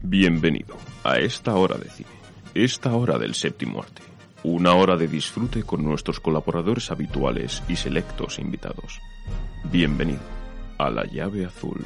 Bienvenido a esta hora de cine, esta hora del séptimo arte. Una hora de disfrute con nuestros colaboradores habituales y selectos invitados. Bienvenido a La Llave Azul.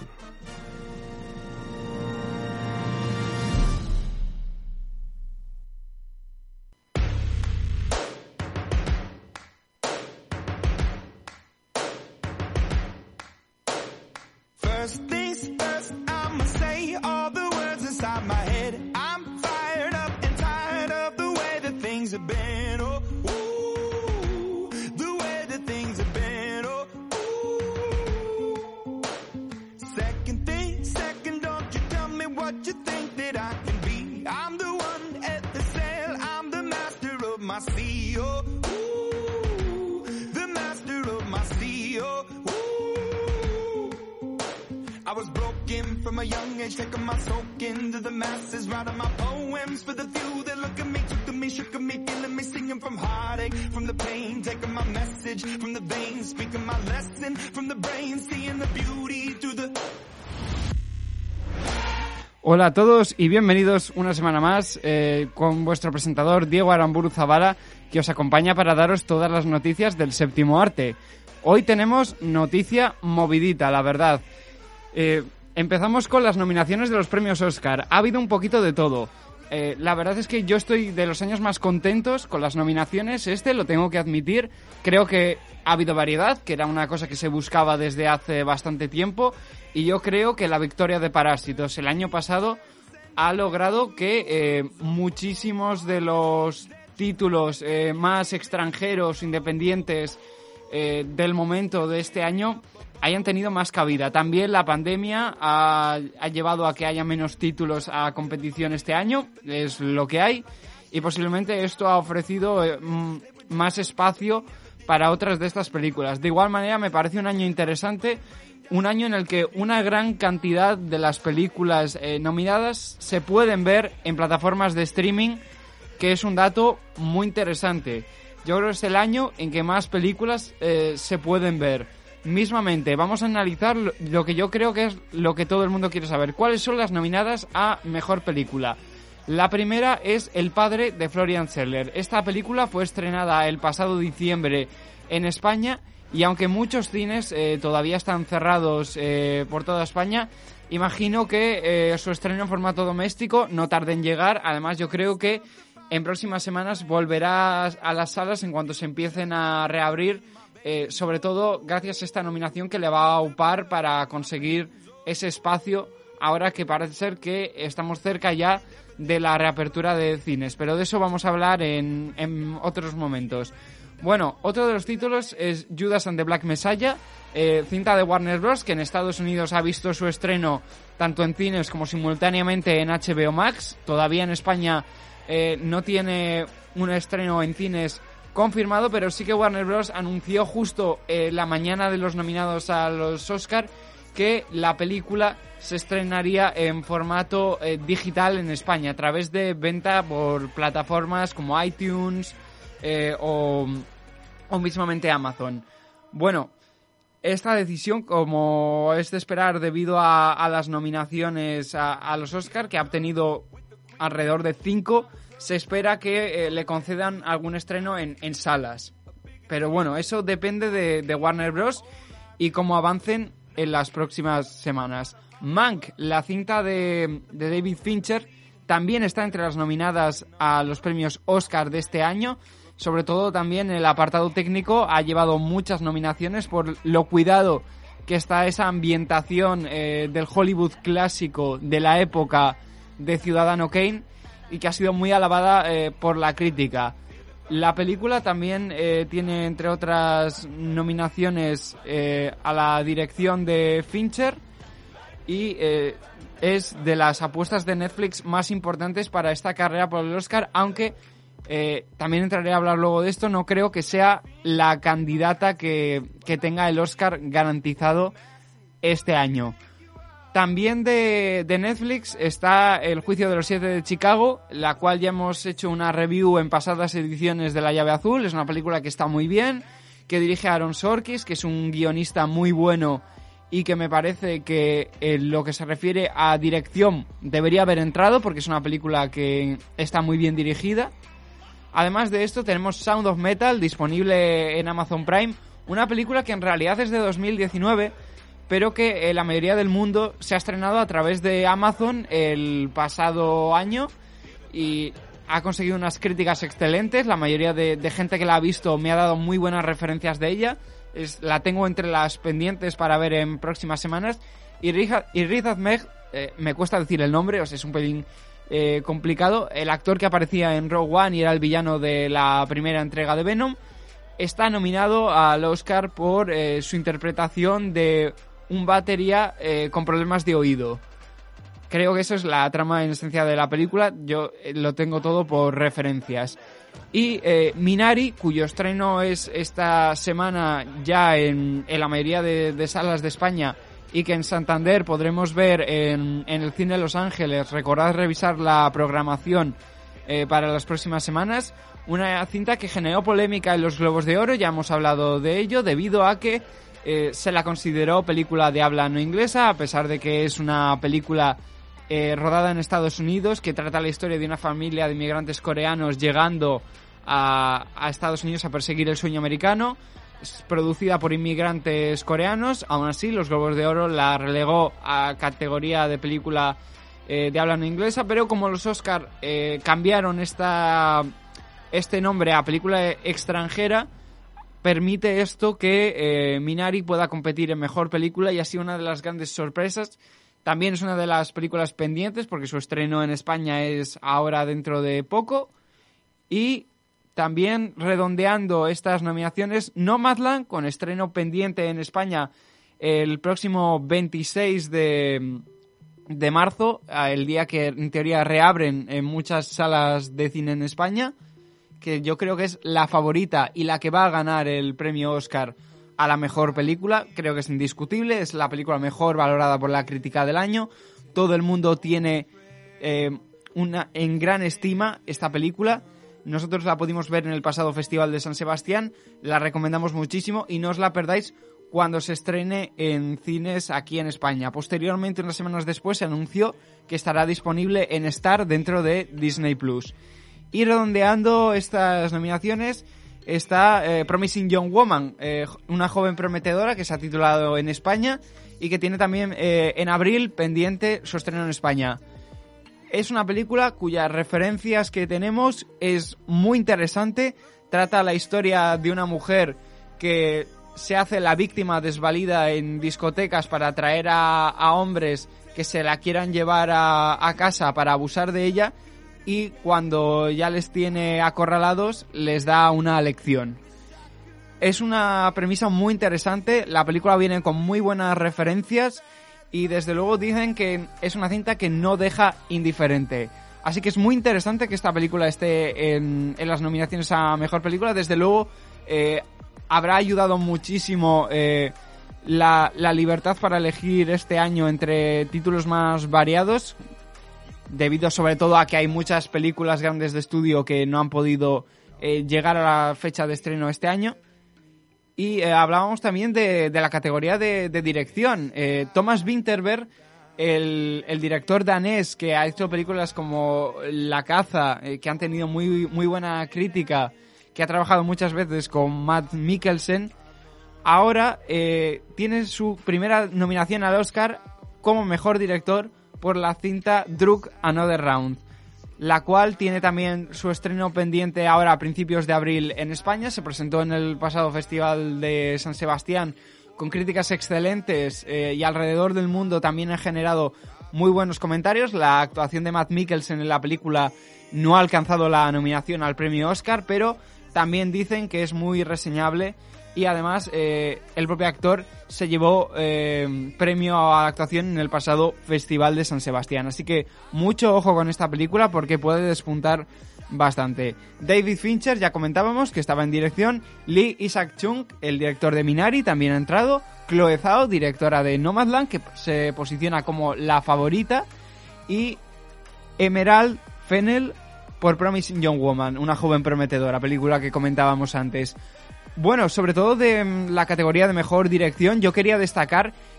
Hola a todos y bienvenidos una semana más con vuestro presentador Diego Aramburu Zavala, que os acompaña para daros todas las noticias del séptimo arte. Hoy tenemos noticia movidita, la verdad. Empezamos con las nominaciones de los premios Oscar. Ha habido un poquito de todo. La verdad es que yo estoy de los años más contentos con las nominaciones. Lo tengo que admitir. Creo que ha habido variedad, que era una cosa que se buscaba desde hace bastante tiempo. Y yo creo que la victoria de Parásitos el año pasado ha logrado que muchísimos de los títulos más extranjeros, independientes del momento de este año hayan tenido más cabida. También la pandemia ha llevado a que haya menos títulos a competición este año, es lo que hay, y posiblemente esto ha ofrecido más espacio para otras de estas películas. De igual manera, me parece un año interesante, un año en el que una gran cantidad de las películas nominadas se pueden ver en plataformas de streaming, que es un dato muy interesante. Yo creo que es el año en que más películas se pueden ver. Mismamente, vamos a analizar lo que yo creo que es lo que todo el mundo quiere saber. ¿Cuáles son las nominadas a Mejor Película? La primera es El padre de Florian Zeller. Esta película fue estrenada el pasado diciembre en España y aunque muchos cines todavía están cerrados por toda España, imagino que su estreno en formato doméstico no tarde en llegar. Además, yo creo que en próximas semanas volverá a las salas en cuanto se empiecen a reabrir, sobre todo gracias a esta nominación que le va a aupar para conseguir ese espacio, ahora que parece ser que estamos cerca ya de la reapertura de cines, pero de eso vamos a hablar en otros momentos. Bueno, otro de los títulos es Judas and the Black Messiah, cinta de Warner Bros., que en Estados Unidos ha visto su estreno tanto en cines como simultáneamente en HBO Max. Todavía en España no tiene un estreno en cines confirmado, pero sí que Warner Bros. Anunció justo la mañana de los nominados a los Oscar que la película se estrenaría en formato digital en España a través de venta por plataformas como iTunes o mismamente Amazon. Bueno, esta decisión, como es de esperar debido a las nominaciones a los Oscar, que ha obtenido alrededor de 5, se espera que le concedan algún estreno en salas. Pero bueno, eso depende de Warner Bros. Y cómo avancen en las próximas semanas. Mank, la cinta de David Fincher, también está entre las nominadas a los premios Oscar de este año. Sobre todo también el apartado técnico ha llevado muchas nominaciones por lo cuidado que está esa ambientación del Hollywood clásico de la época de Ciudadano Kane, y que ha sido muy alabada por la crítica. La película también tiene, entre otras nominaciones, a la dirección de Fincher, y es de las apuestas de Netflix más importantes para esta carrera por el Oscar, aunque también entraré a hablar luego de esto. No creo que sea la candidata que tenga el Oscar garantizado este año. También de Netflix está El juicio de los 7 de Chicago, la cual ya hemos hecho una review en pasadas ediciones de La Llave Azul. Es una película que está muy bien, que dirige Aaron Sorkin, que es un guionista muy bueno y que me parece que en lo que se refiere a dirección debería haber entrado porque es una película que está muy bien dirigida. Además de esto tenemos Sound of Metal, disponible en Amazon Prime, una película que en realidad es de 2019, pero que en la mayoría del mundo se ha estrenado a través de Amazon el pasado año y ha conseguido unas críticas excelentes. La mayoría de gente que la ha visto me ha dado muy buenas referencias de ella. La tengo entre las pendientes para ver en próximas semanas. Y Riz Ahmed, me cuesta decir el nombre, o sea, es un pelín complicado. El actor que aparecía en Rogue One y era el villano de la primera entrega de Venom, está nominado al Oscar por su interpretación de un batería con problemas de oído. Creo que eso es la trama en esencia de la película. Yo lo tengo todo por referencias. Y Minari, cuyo estreno es esta semana ya en la mayoría de salas de España y que en Santander podremos ver en el Cine Los Ángeles. Recordad revisar la programación para las próximas semanas. Una cinta que generó polémica en los Globos de Oro, ya hemos hablado de ello, debido a que se la consideró película de habla no inglesa, a pesar de que es una película rodada en Estados Unidos, que trata la historia de una familia de inmigrantes coreanos llegando a Estados Unidos a perseguir el sueño americano. Es producida por inmigrantes coreanos. Aún así, los Globos de Oro la relegó a categoría de película de habla no inglesa, pero como los Oscar cambiaron este nombre a película extranjera, permite esto que Minari pueda competir en mejor película, y ha sido una de las grandes sorpresas. También es una de las películas pendientes porque su estreno en España es ahora dentro de poco. Y también redondeando estas nominaciones, Nomadland, con estreno pendiente en España el próximo 26 de marzo, el día que en teoría reabren en muchas salas de cine en España, que yo creo que es la favorita y la que va a ganar el premio Oscar a la mejor película. Creo que es indiscutible, es la película mejor valorada por la crítica del año. Todo el mundo tiene en gran estima esta película. Nosotros la pudimos ver en el pasado Festival de San Sebastián, la recomendamos muchísimo y no os la perdáis cuando se estrene en cines aquí en España. Posteriormente, unas semanas después, se anunció que estará disponible en Star dentro de Disney+. Y redondeando estas nominaciones está Promising Young Woman, una joven prometedora que se ha titulado en España y que tiene también en abril pendiente su estreno en España. Es una película cuyas referencias que tenemos es muy interesante. Trata la historia de una mujer que se hace la víctima desvalida en discotecas para atraer a hombres que se la quieran llevar a casa para abusar de ella, y cuando ya les tiene acorralados les da una lección. Es una premisa muy interesante, la película viene con muy buenas referencias y desde luego dicen que es una cinta que no deja indiferente. Así que es muy interesante que esta película esté en las nominaciones a Mejor Película. Desde luego habrá ayudado muchísimo la libertad para elegir este año entre títulos más variados, debido sobre todo a que hay muchas películas grandes de estudio que no han podido llegar a la fecha de estreno este año. Y hablábamos también de la categoría de dirección. Thomas Vinterberg, el director danés que ha hecho películas como La caza, que han tenido muy buena crítica, que ha trabajado muchas veces con Mads Mikkelsen, ahora tiene su primera nominación al Oscar como mejor director por la cinta Druk Another Round, la cual tiene también su estreno pendiente ahora a principios de abril en España. Se presentó en el pasado Festival de San Sebastián con críticas excelentes y alrededor del mundo también ha generado muy buenos comentarios. La actuación de Mads Mikkelsen en la película no ha alcanzado la nominación al premio Oscar, pero también dicen que es muy reseñable. Y además el propio actor se llevó premio a actuación en el pasado Festival de San Sebastián. Así que mucho ojo con esta película porque puede despuntar bastante. David Fincher, ya comentábamos que estaba en dirección. Lee Isaac-Chung, el director de Minari, también ha entrado. Chloe Zhao, directora de Nomadland, que se posiciona como la favorita. Y Emerald Fennell por Promising Young Woman, una joven prometedora, película que comentábamos antes. Bueno, sobre todo de la categoría de mejor dirección, yo quería destacar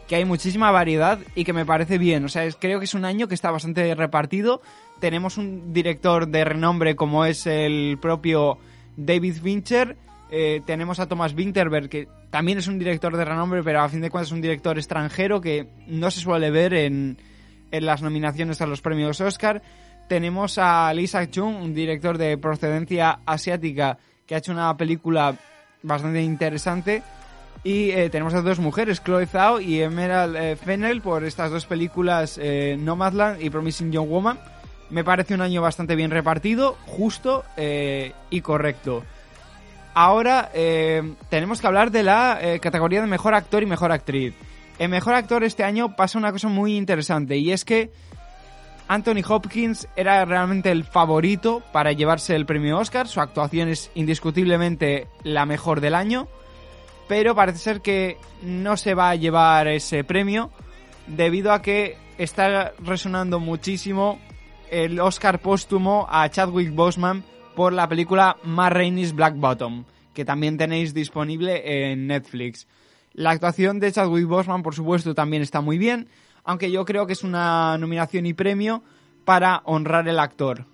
que hay muchísima variedad y que me parece bien. O sea, creo que es un año que está bastante repartido. Tenemos un director de renombre como es el propio David Fincher. Tenemos a Thomas Vinterberg, que también es un director de renombre, pero a fin de cuentas es un director extranjero que no se suele ver en las nominaciones a los premios Oscar. Tenemos a Lee Isaac-chung, un director de procedencia asiática que ha hecho una película bastante interesante. Y tenemos a dos mujeres, Chloe Zhao y Emerald Fennell, por estas dos películas, Nomadland y Promising Young Woman. Me parece un año bastante bien repartido, justo y correcto. Ahora tenemos que hablar de la categoría de Mejor Actor y Mejor Actriz. En Mejor Actor este año pasa una cosa muy interesante, y es que Anthony Hopkins era realmente el favorito para llevarse el premio Oscar. Su actuación es indiscutiblemente la mejor del año, pero parece ser que no se va a llevar ese premio debido a que está resonando muchísimo el Oscar póstumo a Chadwick Boseman por la película Ma Rainey's Black Bottom, que también tenéis disponible en Netflix. La actuación de Chadwick Boseman, por supuesto, también está muy bien, aunque yo creo que es una nominación y premio para honrar el actor.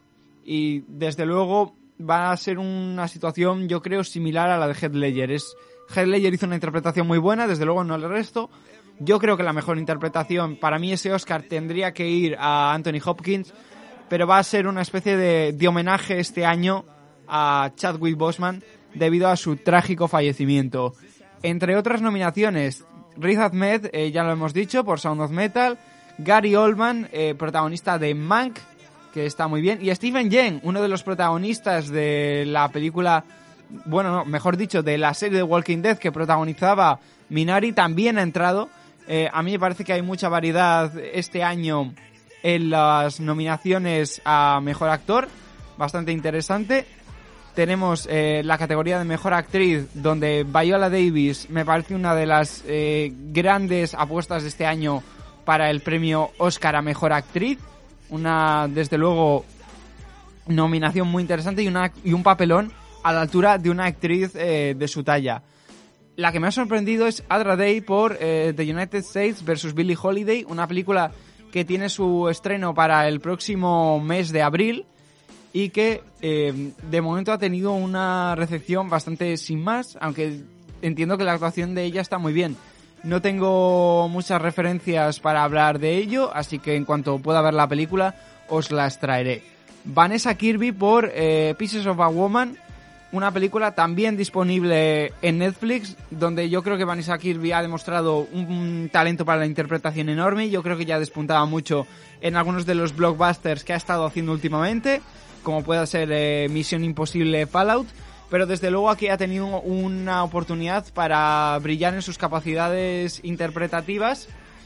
Y desde luego va a ser una situación, yo creo, similar a la de Heath Ledger. Heath Ledger hizo una interpretación muy buena, desde luego no el resto. Yo creo que la mejor interpretación, para mí ese Oscar tendría que ir a Anthony Hopkins, pero va a ser una especie de homenaje este año a Chadwick Boseman debido a su trágico fallecimiento. Entre otras nominaciones, Riz Ahmed, ya lo hemos dicho, por Sound of Metal, Gary Oldman, protagonista de Mank, que está muy bien, y Stephen Yeun, uno de los protagonistas de la película, bueno, no, mejor dicho, de la serie de Walking Dead que protagonizaba Minari, también ha entrado. A mí me parece que hay mucha variedad este año en las nominaciones a Mejor Actor, bastante interesante. Tenemos la categoría de Mejor Actriz, donde Viola Davis me parece una de las grandes apuestas de este año para el premio Oscar a Mejor Actriz. Una, desde luego, nominación muy interesante y un papelón a la altura de una actriz de su talla. La que me ha sorprendido es Andra Day por The United States vs. Billie Holiday, una película que tiene su estreno para el próximo mes de abril y que de momento ha tenido una recepción bastante sin más, aunque entiendo que la actuación de ella está muy bien. No tengo muchas referencias para hablar de ello, así que en cuanto pueda ver la película os las traeré. Vanessa Kirby por Pieces of a Woman, una película también disponible en Netflix, donde yo creo que Vanessa Kirby ha demostrado un talento para la interpretación enorme. Yo creo que ya despuntaba mucho en algunos de los blockbusters que ha estado haciendo últimamente, como pueda ser Misión Imposible Fallout, pero desde luego aquí ha tenido una oportunidad para brillar en sus capacidades interpretativas.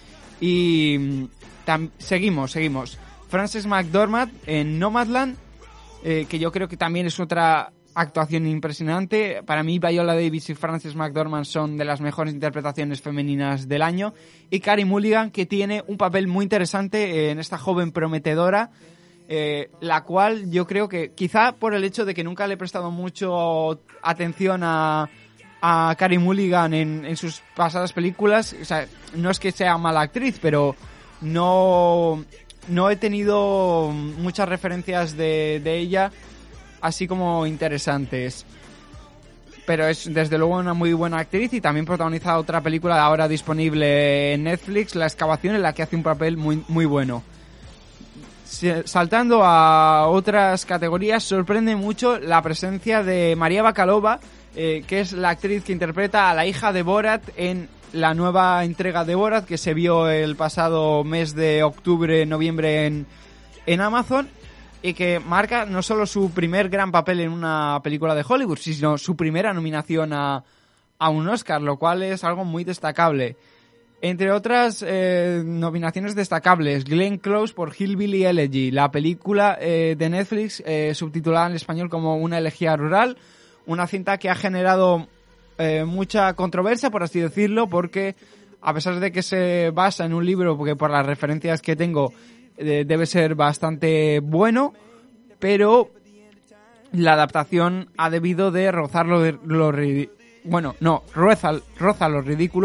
Y seguimos. Frances McDormand en Nomadland, que yo creo que también es otra actuación impresionante. Para mí Viola Davis y Frances McDormand son de las mejores interpretaciones femeninas del año. Y Carey Mulligan, que tiene un papel muy interesante en esta joven prometedora, la cual yo creo que quizá por el hecho de que nunca le he prestado mucho atención a Carey Mulligan en sus pasadas películas, o sea, no es que sea mala actriz, pero no he tenido muchas referencias de ella así como interesantes. Pero es desde luego una muy buena actriz y también protagoniza otra película ahora disponible en Netflix, La Excavación, en la que hace un papel muy, muy bueno. Saltando a otras categorías, sorprende mucho la presencia de María Bakalova, que es la actriz que interpreta a la hija de Borat en la nueva entrega de Borat, que se vio el pasado mes de octubre-noviembre en Amazon, y que marca no solo su primer gran papel en una película de Hollywood, sino su primera nominación a un Oscar, lo cual es algo muy destacable. Entre otras nominaciones destacables, Glenn Close por Hillbilly Elegy, la película de Netflix subtitulada en español como Una elegía rural, una cinta que ha generado mucha controversia, por así decirlo, porque a pesar de que se basa en un libro, porque por las referencias que tengo debe ser bastante bueno, pero la adaptación ha debido de rozar roza lo ridículo,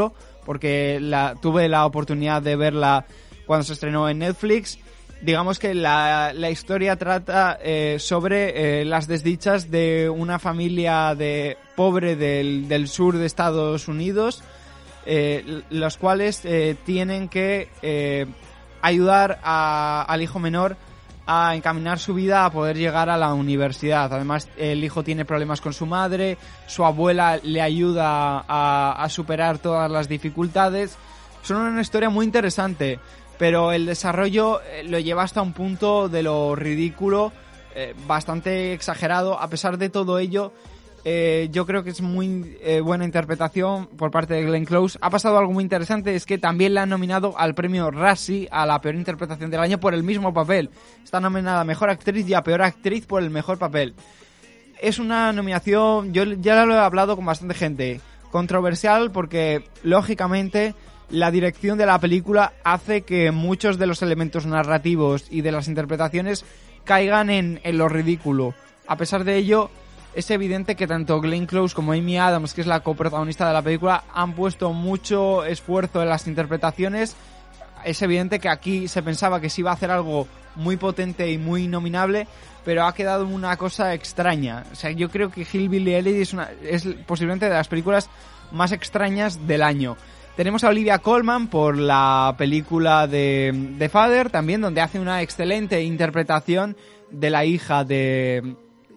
porque tuve la oportunidad de verla cuando se estrenó en Netflix. Digamos que la historia trata sobre las desdichas de una familia pobre del sur de Estados Unidos, los cuales tienen que ayudar al hijo menor a encaminar su vida a poder llegar a la universidad. Además, el hijo tiene problemas con su madre, su abuela le ayuda a superar todas las dificultades. Son una historia muy interesante, pero el desarrollo lo lleva hasta un punto de lo ridículo, bastante exagerado. A pesar de todo ello, yo creo que es muy buena interpretación por parte de Glenn Close. Ha pasado algo muy interesante, es que también le han nominado al premio Razzie a la peor interpretación del año por el mismo papel. Está nominada a mejor actriz y a peor actriz por el mejor papel. Es una nominación, yo ya lo he hablado con bastante gente, controversial porque lógicamente la dirección de la película hace que muchos de los elementos narrativos y de las interpretaciones caigan en lo ridículo. A pesar de ello, es evidente que tanto Glenn Close como Amy Adams, que es la coprotagonista de la película, han puesto mucho esfuerzo en las interpretaciones. Es evidente que aquí se pensaba que se iba a hacer algo muy potente y muy nominable, pero ha quedado una cosa extraña. O sea, yo creo que Hillbilly Elegy es posiblemente de las películas más extrañas del año. Tenemos a Olivia Colman por la película de Father, también, donde hace una excelente interpretación de la hija de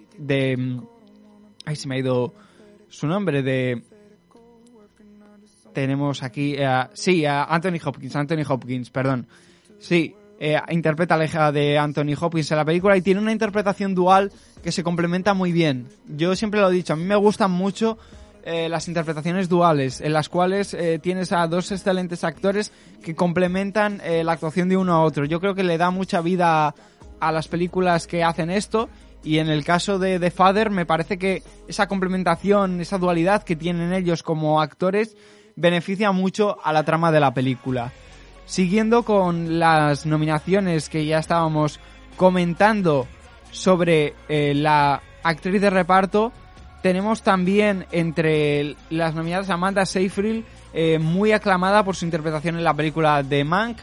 ay, se me ha ido su nombre, tenemos aquí a Anthony Hopkins, perdón. Sí, interpreta a la hija de Anthony Hopkins en la película y tiene una interpretación dual que se complementa muy bien. Yo siempre lo he dicho, a mí me gustan mucho las interpretaciones duales, en las cuales tienes a dos excelentes actores que complementan la actuación de uno a otro. Yo creo que le da mucha vida a las películas que hacen esto, y en el caso de The Father me parece que esa complementación, esa dualidad que tienen ellos como actores beneficia mucho a la trama de la película. Siguiendo con las nominaciones que ya estábamos comentando sobre la actriz de reparto, tenemos también entre las nominadas a Amanda Seyfried, muy aclamada por su interpretación en la película de Mank.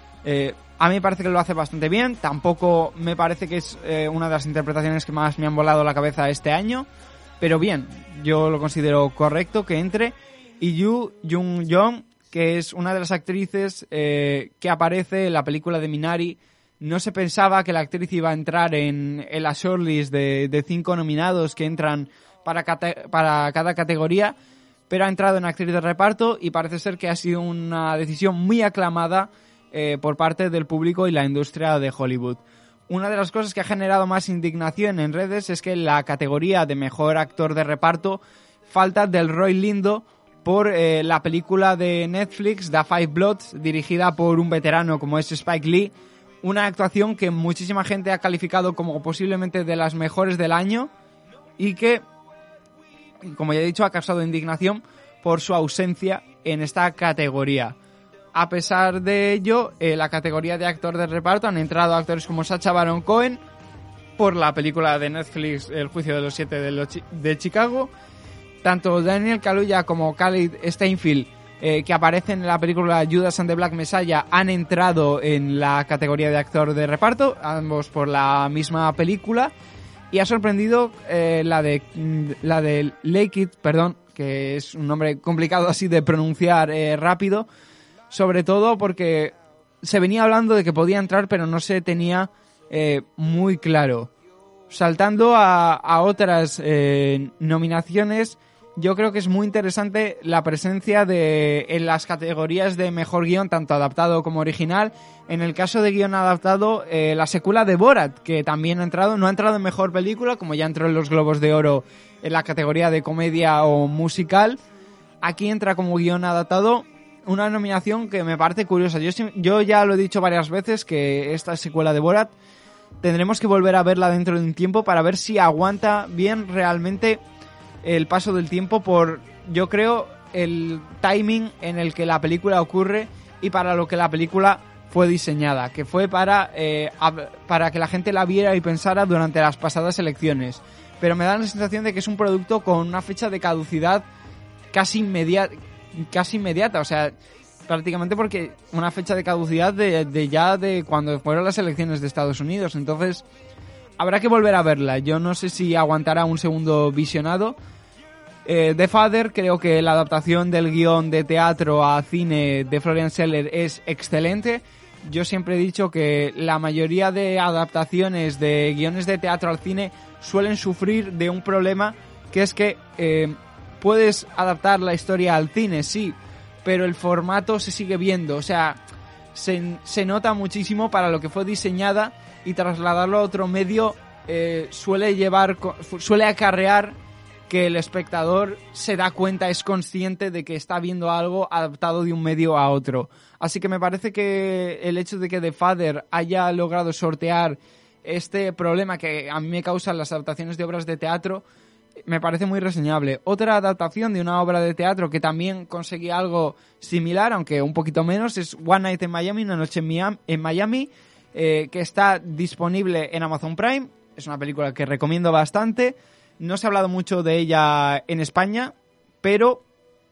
A mí me parece que lo hace bastante bien. Tampoco me parece que es una de las interpretaciones que más me han volado la cabeza este año, pero bien, yo lo considero correcto que entre. Y Yoo Jung-young, que es una de las actrices que aparece en la película de Minari. No se pensaba que la actriz iba a entrar en la shortlist de 5 nominados que entran para cada categoría, pero ha entrado en actriz de reparto y parece ser que ha sido una decisión muy aclamada por parte del público y la industria de Hollywood. Una de las cosas que ha generado más indignación en redes es que en la categoría de mejor actor de reparto falta Delroy Lindo por la película de Netflix The Five Bloods, dirigida por un veterano como es Spike Lee. Una actuación que muchísima gente ha calificado como posiblemente de las mejores del año y que, como ya he dicho, ha causado indignación por su ausencia en esta categoría. A pesar de ello, en la categoría de actor de reparto han entrado actores como Sacha Baron Cohen por la película de Netflix El juicio de los 7 de Chicago. Tanto Daniel Kaluuya como Khalid Steinfeld, que aparecen en la película Judas and the Black Messiah, han entrado en la categoría de actor de reparto, ambos por la misma película. Y ha sorprendido la de Lakey, perdón, que es un nombre complicado así de pronunciar rápido, sobre todo porque se venía hablando de que podía entrar, pero no se tenía muy claro. Saltando a otras nominaciones, yo creo que es muy interesante la presencia en las categorías de mejor guión, tanto adaptado como original. En el caso de guión adaptado, la secuela de Borat, que también ha entrado, no ha entrado en mejor película, como ya entró en los Globos de Oro en la categoría de comedia o musical. Aquí entra como guión adaptado, una nominación que me parece curiosa. Yo ya lo he dicho varias veces que esta secuela de Borat tendremos que volver a verla dentro de un tiempo para ver si aguanta bien realmente el paso del tiempo por, yo creo, el timing en el que la película ocurre y para lo que la película fue diseñada, que fue para que la gente la viera y pensara durante las pasadas elecciones. Pero me da la sensación de que es un producto con una fecha de caducidad casi inmediata, casi inmediata, o sea, prácticamente porque una fecha de caducidad de cuando fueron las elecciones de Estados Unidos. Entonces habrá que volver a verla. Yo no sé si aguantará un segundo visionado. The Father, creo que la adaptación del guión de teatro a cine de Florian Zeller es excelente. Yo siempre he dicho que la mayoría de adaptaciones de guiones de teatro al cine suelen sufrir de un problema, que es que puedes adaptar la historia al cine, sí, pero el formato se sigue viendo, o sea, se nota muchísimo para lo que fue diseñada, y trasladarlo a otro medio suele acarrear que el espectador se da cuenta, es consciente de que está viendo algo adaptado de un medio a otro. Así que me parece que el hecho de que The Father haya logrado sortear este problema que a mí me causan las adaptaciones de obras de teatro me parece muy reseñable. Otra adaptación de una obra de teatro que también conseguía algo similar, aunque un poquito menos, es One Night in Miami, Una noche en Miami, que está disponible en Amazon Prime. Es una película que recomiendo bastante. No se ha hablado mucho de ella en España, pero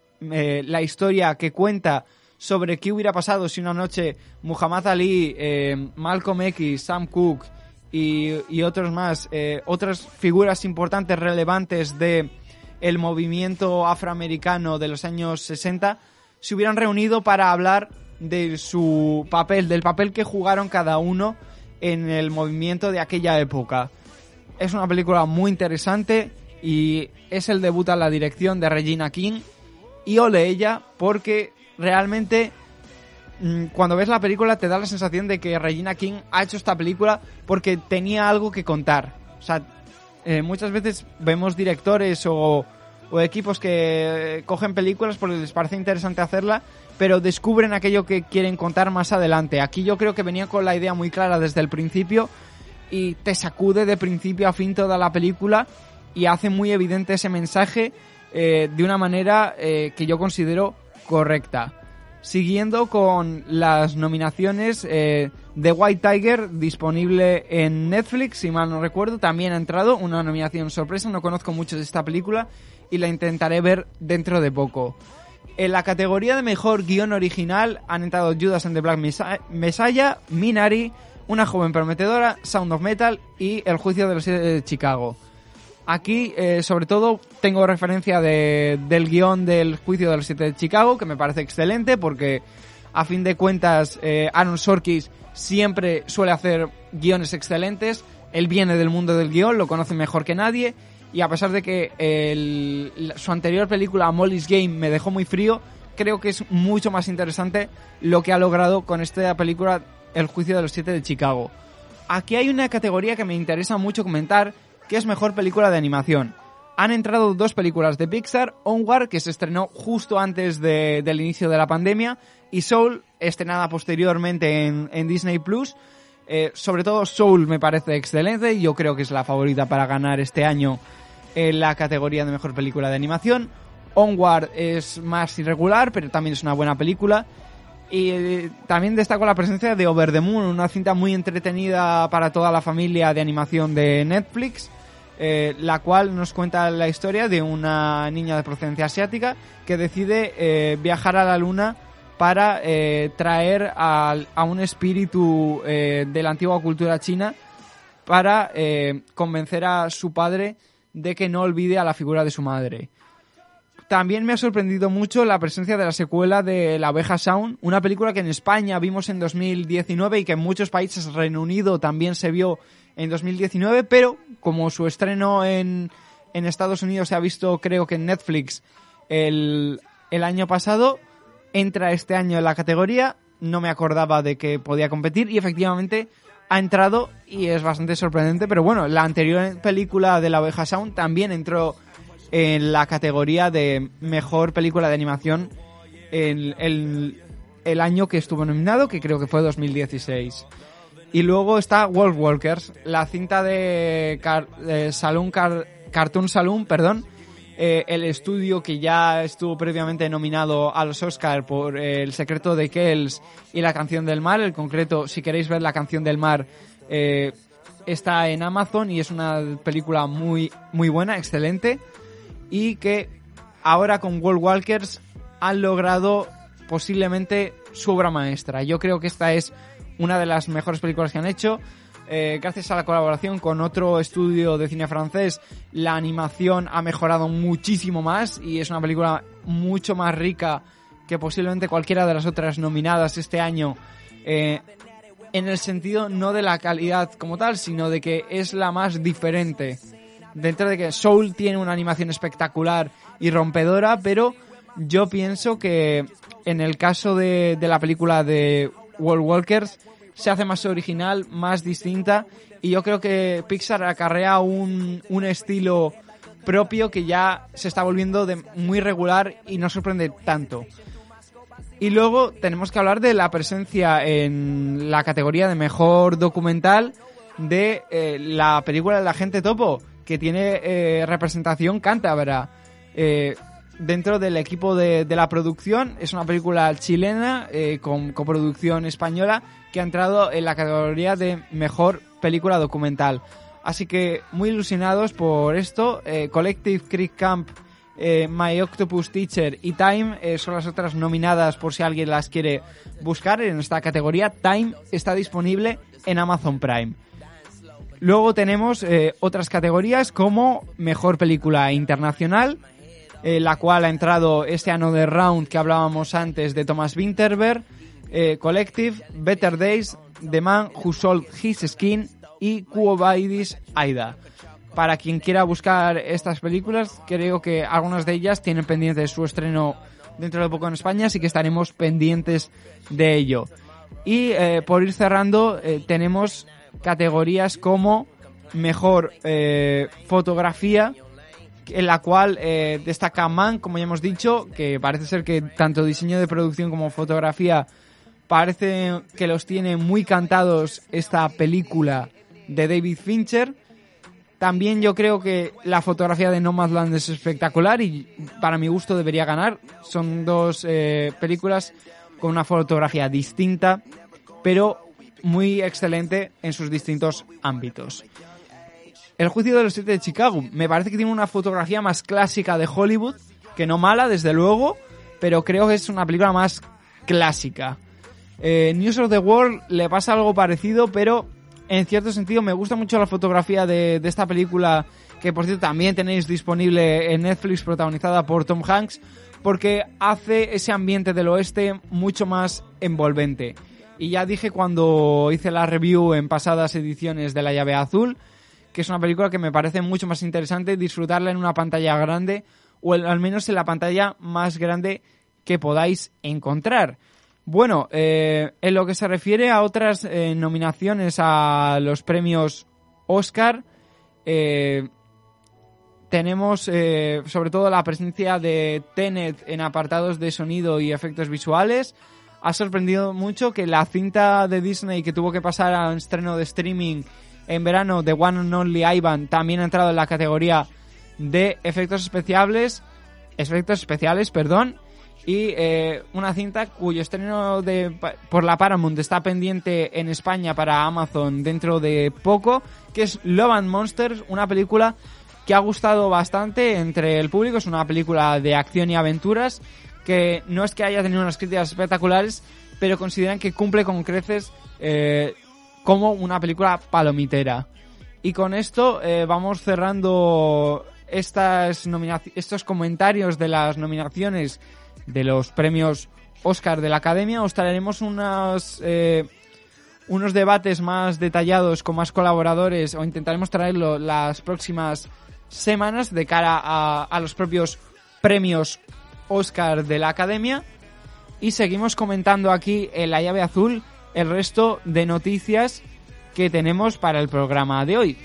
la historia que cuenta sobre qué hubiera pasado si una noche Muhammad Ali, Malcolm X, Sam Cooke y otros más, otras figuras importantes, relevantes de el movimiento afroamericano de los años 60, se hubieran reunido para hablar de su papel, del papel que jugaron cada uno en el movimiento de aquella época. Es una película muy interesante y es el debut a la dirección de Regina King, y ole ella, porque realmente cuando ves la película te da la sensación de que Regina King ha hecho esta película porque tenía algo que contar. O sea, muchas veces vemos directores o equipos que cogen películas porque les parece interesante hacerla, pero descubren aquello que quieren contar más adelante. Aquí yo creo que venía con la idea muy clara desde el principio y te sacude de principio a fin toda la película y hace muy evidente ese mensaje de una manera que yo considero correcta. Siguiendo con las nominaciones, The White Tiger, disponible en Netflix, si mal no recuerdo, también ha entrado, una nominación sorpresa. No conozco mucho de esta película y la intentaré ver dentro de poco. En la categoría de mejor guión original han entrado Judas and the Black Messiah, Minari, Una joven prometedora, Sound of Metal y El juicio de los 7 de Chicago. Aquí, sobre todo, tengo referencia del guión del juicio de los 7 de Chicago, que me parece excelente, porque a fin de cuentas Aaron Sorkin siempre suele hacer guiones excelentes. Él viene del mundo del guión, lo conoce mejor que nadie, y a pesar de que su anterior película, Molly's Game, me dejó muy frío, creo que es mucho más interesante lo que ha logrado con esta película, El juicio de los 7 de Chicago. Aquí hay una categoría que me interesa mucho comentar, que es mejor película de animación. Han entrado 2 películas de Pixar, Onward, que se estrenó justo antes del inicio de la pandemia, y Soul, estrenada posteriormente en Disney Plus. Sobre todo Soul me parece excelente, y yo creo que es la favorita para ganar este año en la categoría de mejor película de animación. Onward es más irregular, pero también es una buena película. Y también destaco la presencia de Over the Moon, una cinta muy entretenida para toda la familia de animación de Netflix, la cual nos cuenta la historia de una niña de procedencia asiática que decide viajar a la luna para traer a un espíritu de la antigua cultura china para convencer a su padre de que no olvide a la figura de su madre. También me ha sorprendido mucho la presencia de la secuela de La Oveja Sound, una película que en España vimos en 2019 y que en muchos países, Reino Unido, también se vio en 2019, pero como su estreno en Estados Unidos se ha visto, creo que en Netflix, el año pasado, entra este año en la categoría. No me acordaba de que podía competir y efectivamente ha entrado y es bastante sorprendente, pero bueno, la anterior película de La Oveja Sound también entró en la categoría de mejor película de animación en el año que estuvo nominado, que creo que fue 2016. Y luego está Wolf Walkers, la cinta de Cartoon Saloon, el estudio que ya estuvo previamente nominado a los Oscar por El secreto de Kells y La canción del mar. En concreto, si queréis ver La canción del mar, está en Amazon y es una película muy, muy buena, excelente. Y que ahora con Wolf Walkers han logrado posiblemente su obra maestra. Yo creo que esta es una de las mejores películas que han hecho. Gracias a la colaboración con otro estudio de cine francés, la animación ha mejorado muchísimo más y es una película mucho más rica que posiblemente cualquiera de las otras nominadas este año, en el sentido no de la calidad como tal, sino de que es la más diferente. Dentro de que Soul tiene una animación espectacular y rompedora, pero yo pienso que en el caso de la película de World Walkers se hace más original, más distinta, y yo creo que Pixar acarrea un estilo propio que ya se está volviendo muy regular y no sorprende tanto. Y luego tenemos que hablar de la presencia en la categoría de mejor documental de la película El Agente Topo, que tiene representación cántabra. Dentro del equipo de la producción, es una película chilena con coproducción española que ha entrado en la categoría de mejor película documental. Así que muy ilusionados por esto. Collective Creek Camp, My Octopus Teacher y Time son las otras nominadas por si alguien las quiere buscar en esta categoría. Time está disponible en Amazon Prime. Luego tenemos otras categorías como mejor película internacional, la cual ha entrado este Another Round que hablábamos antes de Thomas Vinterberg, Collective, Better Days, The Man Who Sold His Skin y Quo Vadis Aida. Para quien quiera buscar estas películas, creo que algunas de ellas tienen pendiente su estreno dentro de poco en España, así que estaremos pendientes de ello. Y por ir cerrando, tenemos categorías como mejor fotografía, en la cual destaca Man, como ya hemos dicho, que parece ser que tanto diseño de producción como fotografía parece que los tiene muy cantados esta película de David Fincher. También yo creo que la fotografía de Nomadland es espectacular y para mi gusto debería ganar. Son dos películas con una fotografía distinta, pero muy excelente en sus distintos ámbitos. El juicio de los 7 de Chicago me parece que tiene una fotografía más clásica de Hollywood, que no mala, desde luego, pero creo que es una película más clásica. News of the World le pasa algo parecido, pero en cierto sentido me gusta mucho la fotografía de esta película, que por cierto también tenéis disponible en Netflix, protagonizada por Tom Hanks, porque hace ese ambiente del oeste mucho más envolvente. Y ya dije cuando hice la review en pasadas ediciones de La Llave Azul, que es una película que me parece mucho más interesante disfrutarla en una pantalla grande, o al menos en la pantalla más grande que podáis encontrar. Bueno, en lo que se refiere a otras nominaciones a los premios Oscar, tenemos sobre todo la presencia de Tenet en apartados de sonido y efectos visuales. Ha sorprendido mucho que la cinta de Disney que tuvo que pasar a un estreno de streaming en verano, The One and Only Ivan, también ha entrado en la categoría de efectos especiales, y una cinta cuyo estreno por la Paramount está pendiente en España para Amazon dentro de poco, que es Love and Monsters, una película que ha gustado bastante entre el público. Es una película de acción y aventuras que no es que haya tenido unas críticas espectaculares, pero consideran que cumple con creces como una película palomitera. Y con esto vamos cerrando estos comentarios de las nominaciones de los premios Oscar de la Academia. Os traeremos unos debates más detallados con más colaboradores, o intentaremos traerlo las próximas semanas de cara a los propios premios Oscar de la Academia. Y seguimos comentando aquí en La Llave Azul el resto de noticias que tenemos para el programa de hoy.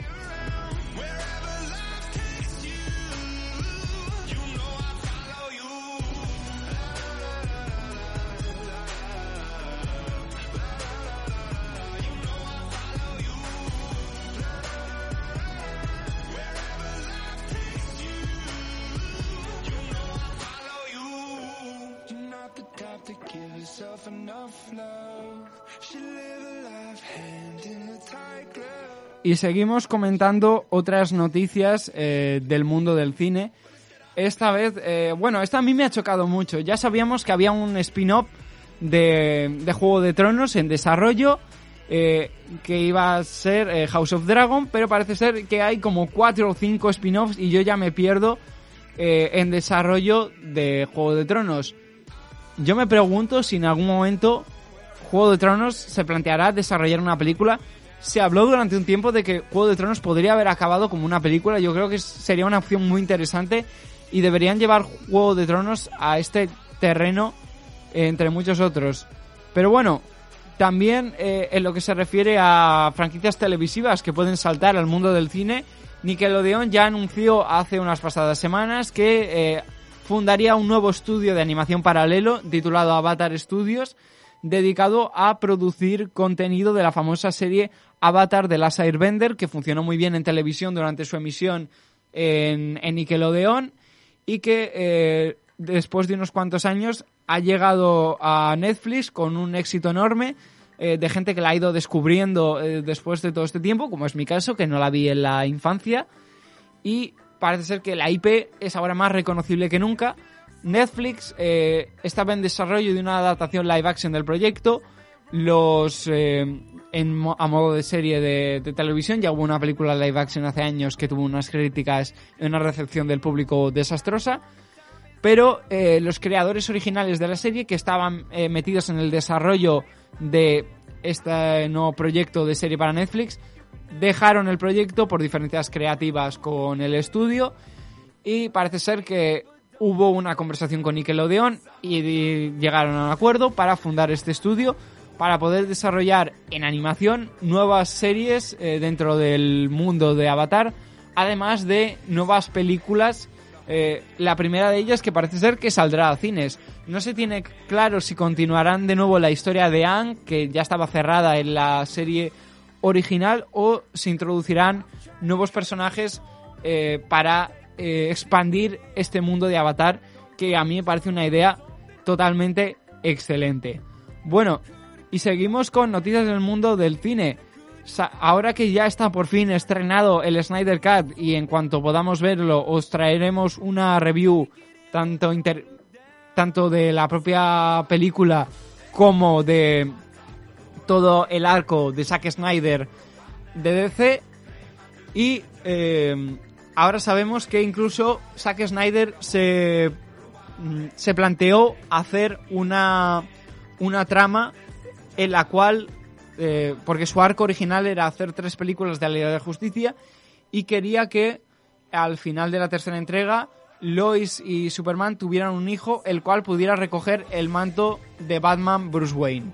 Y seguimos comentando otras noticias del mundo del cine, esta vez, esta a mí me ha chocado mucho. Ya sabíamos que había un spin-off de Juego de Tronos en desarrollo, que iba a ser House of Dragon, pero parece ser que hay como 4 o 5 spin-offs y yo ya me pierdo en desarrollo de Juego de Tronos. Yo me pregunto si en algún momento Juego de Tronos se planteará desarrollar una película. Se habló durante un tiempo de que Juego de Tronos podría haber acabado como una película. Yo creo que sería una opción muy interesante y deberían llevar Juego de Tronos a este terreno entre muchos otros. Pero bueno, también en lo que se refiere a franquicias televisivas que pueden saltar al mundo del cine, Nickelodeon ya anunció hace unas pasadas semanas que fundaría un nuevo estudio de animación paralelo titulado Avatar Studios, dedicado a producir contenido de la famosa serie Avatar de Last Airbender, que funcionó muy bien en televisión durante su emisión en Nickelodeon y que después de unos cuantos años ha llegado a Netflix con un éxito enorme, de gente que la ha ido descubriendo después de todo este tiempo, como es mi caso, que no la vi en la infancia, y parece ser que la IP es ahora más reconocible que nunca. Netflix estaba en desarrollo de una adaptación live action del proyecto, a modo de serie de televisión. Ya hubo una película live action hace años que tuvo unas críticas y una recepción del público desastrosa, pero los creadores originales de la serie, que estaban metidos en el desarrollo de este nuevo proyecto de serie para Netflix, dejaron el proyecto por diferencias creativas con el estudio, y parece ser que hubo una conversación con Nickelodeon y llegaron a un acuerdo para fundar este estudio para poder desarrollar en animación nuevas series dentro del mundo de Avatar, además de nuevas películas. La primera de ellas que parece ser que saldrá a cines. No se tiene claro si continuarán de nuevo la historia de Aang, que ya estaba cerrada en la serie original, o se introducirán nuevos personajes para expandir este mundo de Avatar, que a mí me parece una idea totalmente excelente. Bueno, y seguimos con noticias del mundo del cine. Ahora que ya está por fin estrenado el Snyder Cut, y en cuanto podamos verlo os traeremos una review tanto de la propia película como de todo el arco de Zack Snyder de DC. Y ahora sabemos que incluso Zack Snyder se planteó hacer una trama en la cual, porque su arco original era hacer 3 películas de la Liga de la Justicia, y quería que al final de la tercera entrega Lois y Superman tuvieran un hijo, el cual pudiera recoger el manto de Batman Bruce Wayne.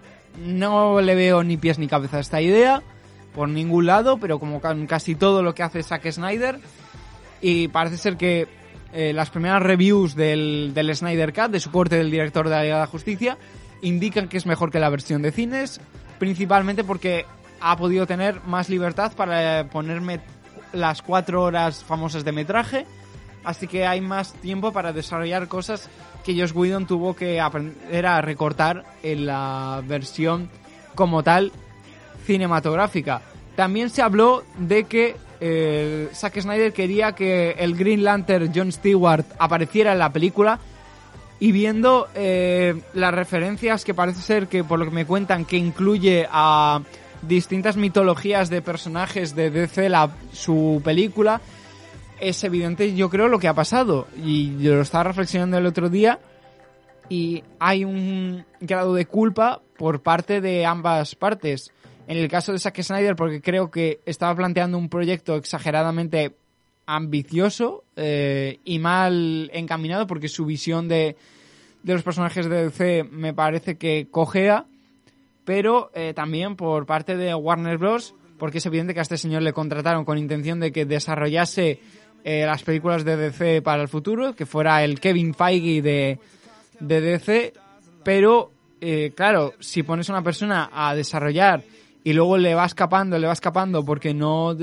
No le veo ni pies ni cabeza a esta idea por ningún lado, pero como casi todo lo que hace Zack Snyder, y parece ser que las primeras reviews del Snyder Cut, de su corte del director de la Liga de la Justicia, indican que es mejor que la versión de cines, principalmente porque ha podido tener más libertad para ponerme las 4 horas famosas de metraje, así que hay más tiempo para desarrollar cosas que Joss Whedon tuvo que aprender a recortar en la versión como tal cinematográfica. También se habló de que Zack Snyder quería que el Green Lantern John Stewart apareciera en la película, y viendo las referencias que parece ser que, por lo que me cuentan, que incluye a distintas mitologías de personajes de DC su película, es evidente, yo creo, lo que ha pasado. Y yo lo estaba reflexionando el otro día, y hay un grado de culpa por parte de ambas partes. En el caso de Zack Snyder, porque creo que estaba planteando un proyecto exageradamente ambicioso y mal encaminado, porque su visión de los personajes de DC me parece que cojea, pero también por parte de Warner Bros., porque es evidente que a este señor le contrataron con intención de que desarrollase las películas de DC para el futuro, que fuera el Kevin Feige de DC, pero claro, si pones a una persona a desarrollar y luego le va escapando porque no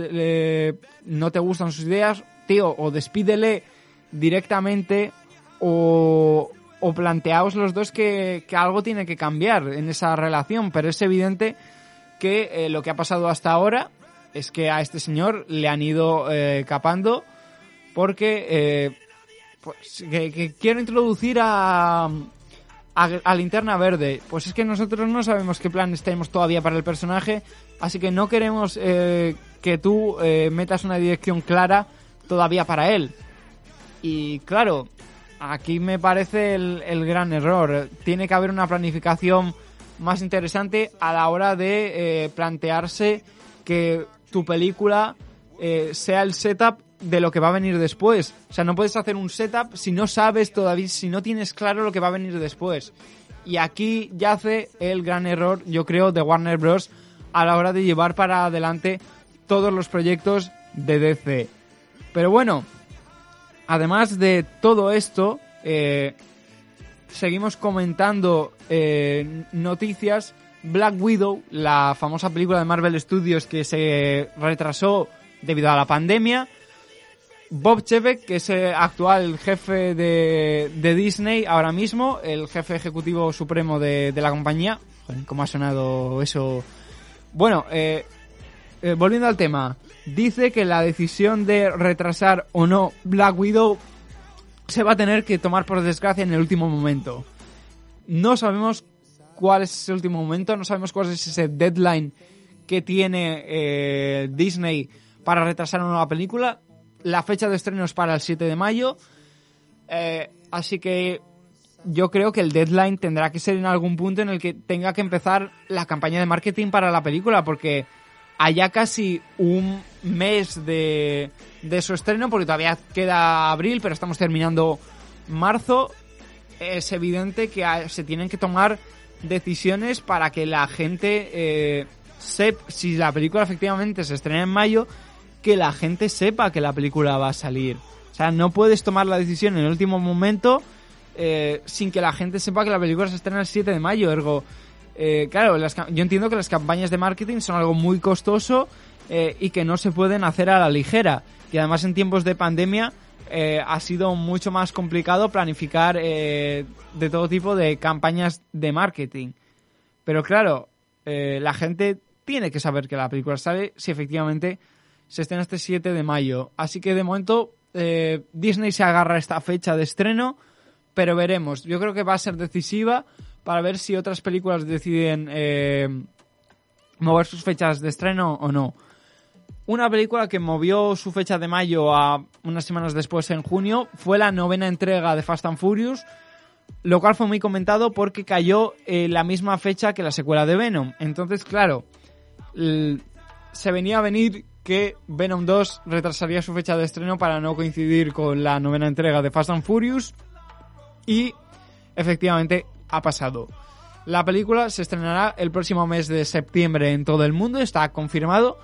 te gustan sus ideas, tío, o despídele directamente o planteaos los dos que algo tiene que cambiar en esa relación. Pero es evidente que lo que ha pasado hasta ahora es que a este señor le han ido capando, porque pues que quiero introducir a Linterna Verde. Pues es que nosotros no sabemos qué planes tenemos todavía para el personaje, así que no queremos que tú metas una dirección clara todavía para él. Y claro, aquí me parece el gran error. Tiene que haber una planificación más interesante a la hora de plantearse que tu película sea el setup de lo que va a venir después. O sea, no puedes hacer un setup si no sabes todavía, si no tienes claro lo que va a venir después. Y aquí yace el gran error, yo creo, de Warner Bros. A la hora de llevar para adelante todos los proyectos de DC. Pero bueno, además de todo esto, seguimos comentando noticias. Black Widow, la famosa película de Marvel Studios que se retrasó debido a la pandemia. Bob Chapek, que es el actual jefe de Disney ahora mismo, el jefe ejecutivo supremo de la compañía. Joder, ¿cómo ha sonado eso? Bueno, volviendo al tema, dice que la decisión de retrasar o no Black Widow se va a tener que tomar por desgracia en el último momento. No sabemos cuál es ese último momento, no sabemos cuál es ese deadline que tiene Disney para retrasar una nueva película. La fecha de estreno es para el 7 de mayo, así que yo creo que el deadline tendrá que ser en algún punto en el que tenga que empezar la campaña de marketing para la película, porque allá casi un mes de su estreno, porque todavía queda abril, pero estamos terminando marzo. Es evidente que se tienen que tomar decisiones para que la gente sepa, si la película efectivamente se estrena en mayo, que la gente sepa que la película va a salir. O sea, no puedes tomar la decisión en el último momento sin que la gente sepa que la película se estrena el 7 de mayo. Ergo, claro, yo entiendo que las campañas de marketing son algo muy costoso y que no se pueden hacer a la ligera. Y además en tiempos de pandemia ha sido mucho más complicado planificar de todo tipo de campañas de marketing. Pero claro, la gente tiene que saber que la película sale si efectivamente se estrena este 7 de mayo. Así que de momento Disney se agarra a esta fecha de estreno, pero veremos. Yo creo que va a ser decisiva para ver si otras películas deciden mover sus fechas de estreno o no. Una película que movió su fecha de mayo a unas semanas después, en junio, fue la 9ª entrega de Fast and Furious, lo cual fue muy comentado porque cayó la misma fecha que la secuela de Venom. Entonces, claro, se venía a venir que Venom 2 retrasaría su fecha de estreno para no coincidir con la 9ª entrega de Fast and Furious, y efectivamente ha pasado. La película se estrenará el próximo mes de septiembre en todo el mundo, está confirmado,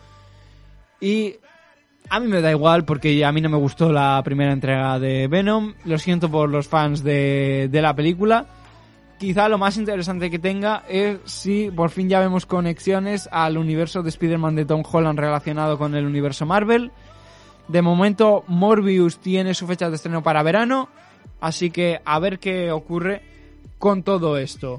y a mí me da igual porque a mí no me gustó la primera entrega de Venom. Lo siento por los fans de la película. Quizá lo más interesante que tenga es si por fin ya vemos conexiones al universo de Spider-Man de Tom Holland relacionado con el universo Marvel. De momento Morbius tiene su fecha de estreno para verano, así que a ver qué ocurre con todo esto.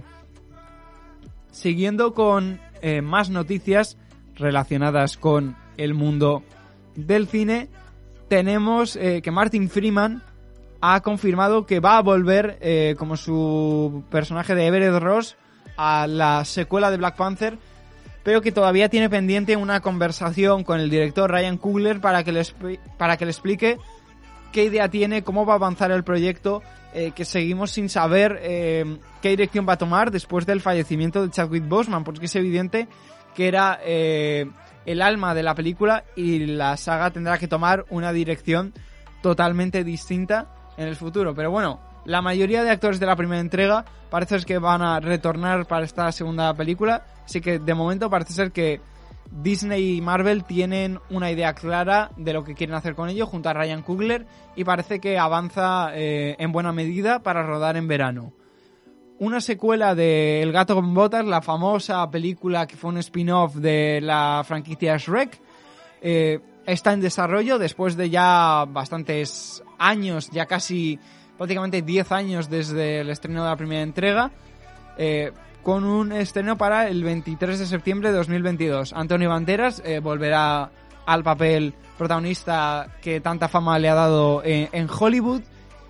Siguiendo con más noticias relacionadas con el mundo del cine, tenemos que Martin Freeman ha confirmado que va a volver como su personaje de Everett Ross a la secuela de Black Panther, pero que todavía tiene pendiente una conversación con el director Ryan Coogler para que le explique qué idea tiene, cómo va a avanzar el proyecto, que seguimos sin saber qué dirección va a tomar después del fallecimiento de Chadwick Boseman, porque es evidente que era el alma de la película y la saga tendrá que tomar una dirección totalmente distinta en el futuro. Pero bueno, la mayoría de actores de la primera entrega parece ser que van a retornar para esta segunda película, así que de momento parece ser que Disney y Marvel tienen una idea clara de lo que quieren hacer con ello junto a Ryan Coogler, y parece que avanza en buena medida para rodar en verano. Una secuela de El gato con botas, la famosa película que fue un spin-off de la franquicia Shrek, está en desarrollo después de ya bastantes años, ya casi prácticamente 10 años desde el estreno de la primera entrega, con un estreno para el 23 de septiembre de 2022. Antonio Banderas volverá al papel protagonista que tanta fama le ha dado en Hollywood,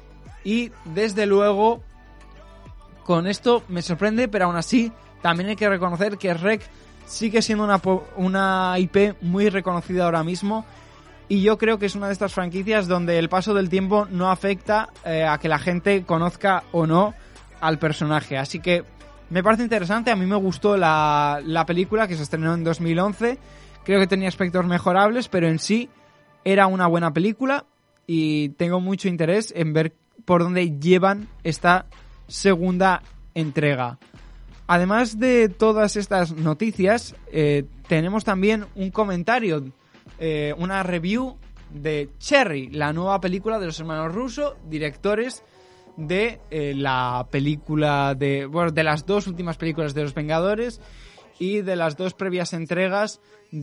Y desde luego, con esto me sorprende, pero aún así también hay que reconocer que REC sigue siendo una IP muy reconocida ahora mismo. Y yo creo que es una de estas franquicias donde el paso del tiempo no afecta a que la gente conozca o no al personaje. Así que me parece interesante. A mí me gustó la película, que se estrenó en 2011. Creo que tenía aspectos mejorables, pero en sí era una buena película. Y tengo mucho interés en ver por dónde llevan esta segunda entrega. Además de todas estas noticias, tenemos también un comentario, una review de Cherry, la nueva película de los hermanos Russo, directores de la película de las dos últimas películas de Los Vengadores y de las dos previas entregas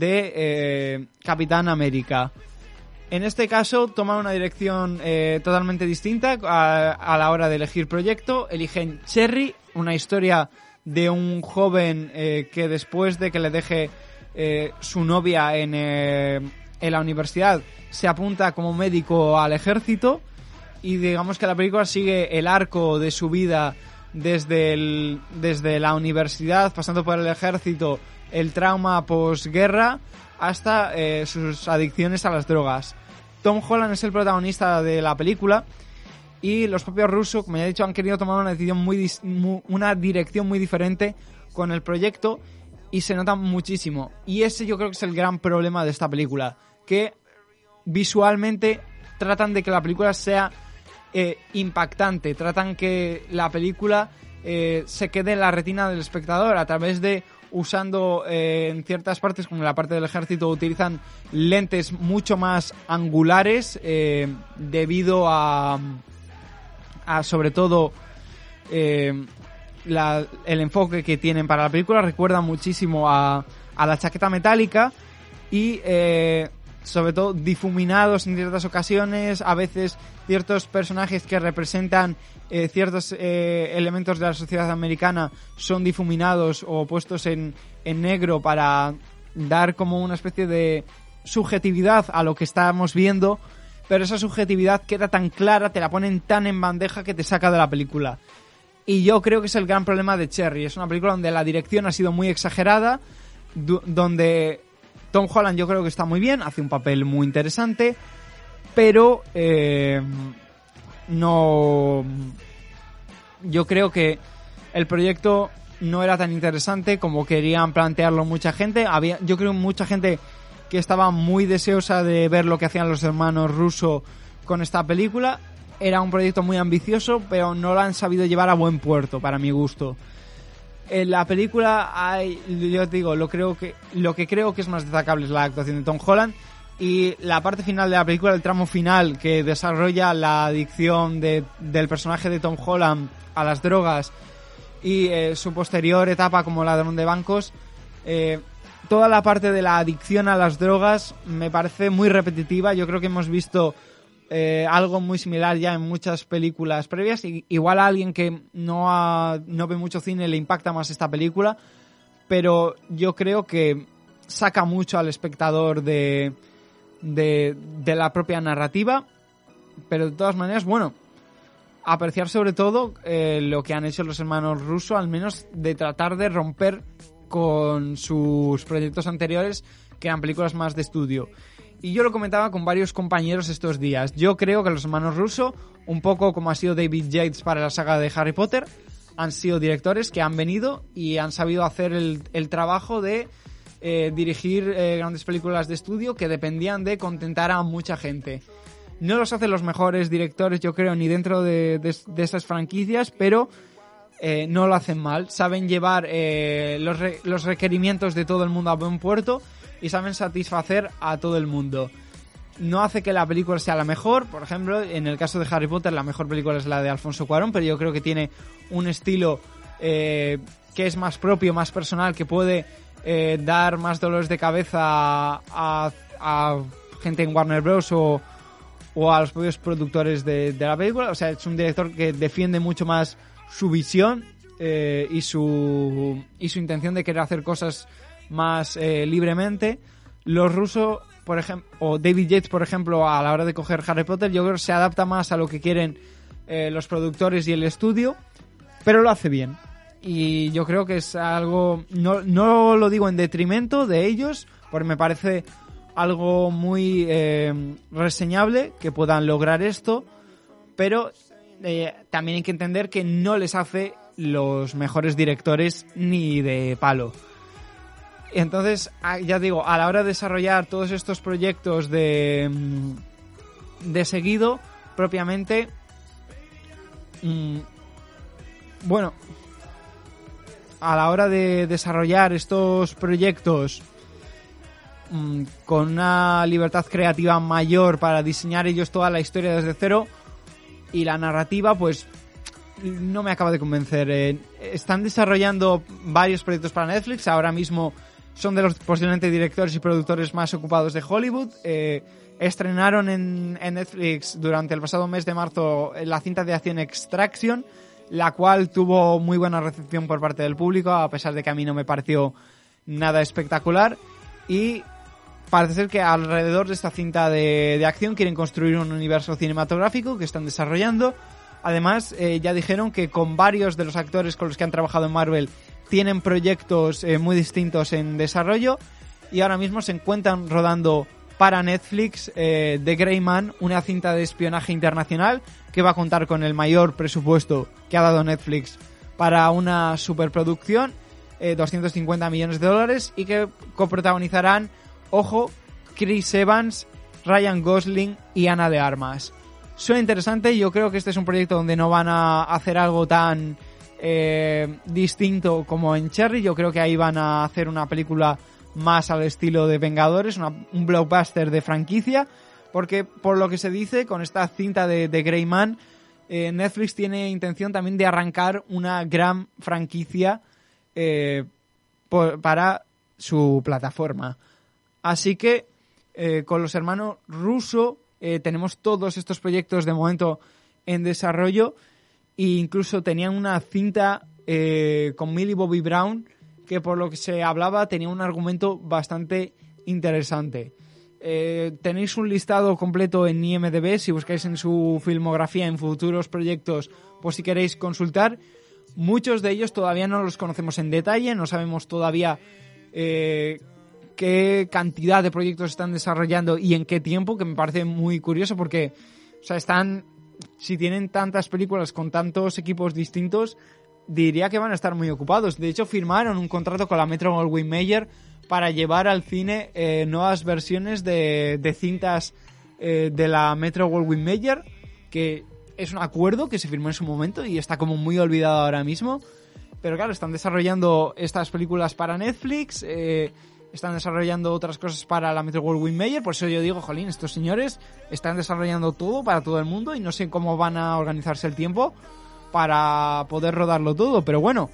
de Capitán América. En este caso toman una dirección totalmente distinta a la hora de elegir proyecto. Eligen Cherry, una historia de un joven que después de que le deje su novia en la universidad se apunta como médico al ejército, y digamos que la película sigue el arco de su vida desde la universidad, pasando por el ejército, el trauma posguerra, hasta sus adicciones a las drogas. Tom Holland es el protagonista de la película, y los propios Russo, como ya he dicho, han querido tomar una dirección muy diferente con el proyecto, y se nota muchísimo. Y ese yo creo que es el gran problema de esta película, que visualmente tratan de que la película sea impactante, tratan que la película se quede en la retina del espectador a través de usando en ciertas partes, como en la parte del ejército, utilizan lentes mucho más angulares debido a sobre todo el enfoque que tienen para la película. Recuerda muchísimo a la chaqueta metálica y sobre todo difuminados en ciertas ocasiones, a veces ciertos personajes que representan ciertos elementos de la sociedad americana son difuminados o puestos en negro para dar como una especie de subjetividad a lo que estamos viendo, pero esa subjetividad queda tan clara, te la ponen tan en bandeja que te saca de la película. Y yo creo que es el gran problema de Cherry. Es una película donde la dirección ha sido muy exagerada, donde Tom Holland yo creo que está muy bien, hace un papel muy interesante, pero no... Yo creo que el proyecto no era tan interesante como querían plantearlo mucha gente. Yo creo mucha gente que estaba muy deseosa de ver lo que hacían los hermanos Russo con esta película. Era un proyecto muy ambicioso, pero no lo han sabido llevar a buen puerto, para mi gusto. En la película yo te digo, lo que creo que es más destacable es la actuación de Tom Holland, y la parte final de la película, el tramo final que desarrolla la adicción del personaje de Tom Holland a las drogas y su posterior etapa como ladrón de bancos. Toda la parte de la adicción a las drogas me parece muy repetitiva. Yo creo que hemos visto algo muy similar ya en muchas películas previas. Igual a alguien que no ve mucho cine le impacta más esta película, pero yo creo que saca mucho al espectador de la propia narrativa. Pero de todas maneras, bueno, apreciar sobre todo lo que han hecho los hermanos Russo, al menos de tratar de romper con sus proyectos anteriores, que eran películas más de estudio. Y yo lo comentaba con varios compañeros estos días. Yo creo que los hermanos Russo, un poco como ha sido David Yates para la saga de Harry Potter, han sido directores que han venido y han sabido hacer el trabajo de dirigir grandes películas de estudio que dependían de contentar a mucha gente. No los hacen los mejores directores, yo creo, ni dentro de esas franquicias, pero no lo hacen mal. Saben llevar los requerimientos de todo el mundo a buen puerto y saben satisfacer a todo el mundo. No hace que la película sea la mejor. Por ejemplo, en el caso de Harry Potter, la mejor película es la de Alfonso Cuarón, pero yo creo que tiene un estilo que es más propio, más personal, que puede dar más dolores de cabeza a gente en Warner Bros. O a los propios productores de la película. O sea, es un director que defiende mucho más su visión y su intención de querer hacer cosas más libremente. Los Russo, por ejemplo, o David Yates, por ejemplo, a la hora de coger Harry Potter, yo creo que se adapta más a lo que quieren los productores y el estudio, pero lo hace bien. Y yo creo que es algo, no lo digo en detrimento de ellos, porque me parece algo muy reseñable que puedan lograr esto, pero también hay que entender que no les hace los mejores directores ni de palo. Entonces, ya digo, a la hora de desarrollar todos estos proyectos de seguido, propiamente, bueno, a la hora de desarrollar estos proyectos con una libertad creativa mayor para diseñar ellos toda la historia desde cero, y la narrativa, pues no me acaba de convencer. Están desarrollando varios proyectos para Netflix. Ahora mismo son de los posiblemente directores y productores más ocupados de Hollywood. Estrenaron en Netflix durante el pasado mes de marzo la cinta de acción Extraction, la cual tuvo muy buena recepción por parte del público, a pesar de que a mí no me pareció nada espectacular. Y parece ser que alrededor de esta cinta de acción quieren construir un universo cinematográfico que están desarrollando. Además, ya dijeron que con varios de los actores con los que han trabajado en Marvel tienen proyectos muy distintos en desarrollo, y ahora mismo se encuentran rodando para Netflix The Gray Man, una cinta de espionaje internacional que va a contar con el mayor presupuesto que ha dado Netflix para una superproducción, $250 millones, y que coprotagonizarán, ojo, Chris Evans, Ryan Gosling y Ana de Armas. Suena interesante. Yo creo que este es un proyecto donde no van a hacer algo tan distinto como en Cherry. Yo creo que ahí van a hacer una película más al estilo de Vengadores, un blockbuster de franquicia, porque por lo que se dice, con esta cinta de Gray Man, Netflix tiene intención también de arrancar una gran franquicia para su plataforma. Así que con los hermanos Russo tenemos todos estos proyectos de momento en desarrollo, e incluso tenían una cinta con Millie Bobby Brown que, por lo que se hablaba, tenía un argumento bastante interesante. Tenéis un listado completo en IMDb si buscáis en su filmografía en futuros proyectos, por si queréis consultar. Muchos de ellos todavía no los conocemos en detalle, no sabemos todavía qué cantidad de proyectos están desarrollando y en qué tiempo, que me parece muy curioso porque, o sea, si tienen tantas películas con tantos equipos distintos, diría que van a estar muy ocupados. De hecho, firmaron un contrato con la Metro-Goldwyn-Mayer para llevar al cine nuevas versiones de cintas de la Metro-Goldwyn-Mayer, que es un acuerdo que se firmó en su momento y está como muy olvidado ahora mismo. Pero claro, están desarrollando estas películas para Netflix, están desarrollando otras cosas para la Metro-Goldwyn-Mayer. Por eso yo digo, jolín, estos señores están desarrollando todo para todo el mundo y no sé cómo van a organizarse el tiempo para poder rodarlo todo. Pero bueno,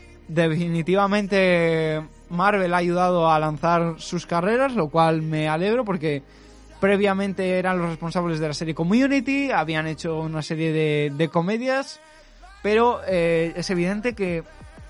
definitivamente Marvel ha ayudado a lanzar sus carreras, lo cual me alegro porque previamente eran los responsables de la serie Community, habían hecho una serie de comedias, pero es evidente que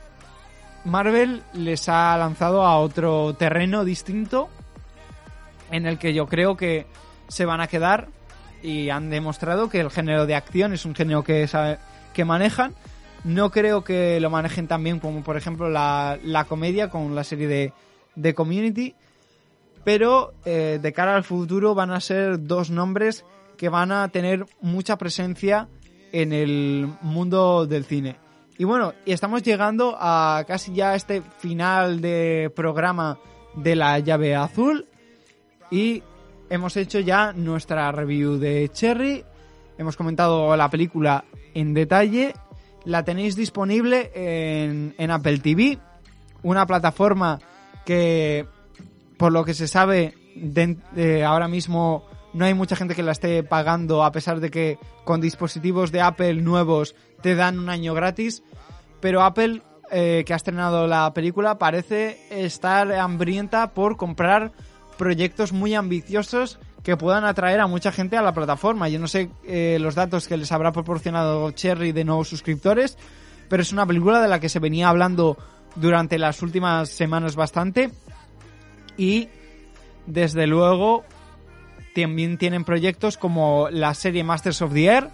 Marvel les ha lanzado a otro terreno distinto en el que yo creo que se van a quedar, y han demostrado que el género de acción es un género que manejan. No creo que lo manejen tan bien como, por ejemplo, la comedia con la serie de Community, pero de cara al futuro van a ser dos nombres que van a tener mucha presencia en el mundo del cine. Y bueno, y estamos llegando a casi ya este final de programa de La Llave Azul, y hemos hecho ya nuestra review de Cherry, hemos comentado la película en detalle. La tenéis disponible en Apple TV, una plataforma que, por lo que se sabe, ahora mismo no hay mucha gente que la esté pagando, a pesar de que con dispositivos de Apple nuevos te dan un año gratis. Pero Apple, que ha estrenado la película, parece estar hambrienta por comprar proyectos muy ambiciosos que puedan atraer a mucha gente a la plataforma. Yo no sé los datos que les habrá proporcionado Cherry de nuevos suscriptores, pero es una película de la que se venía hablando durante las últimas semanas bastante, y desde luego también tienen proyectos como la serie Masters of the Air,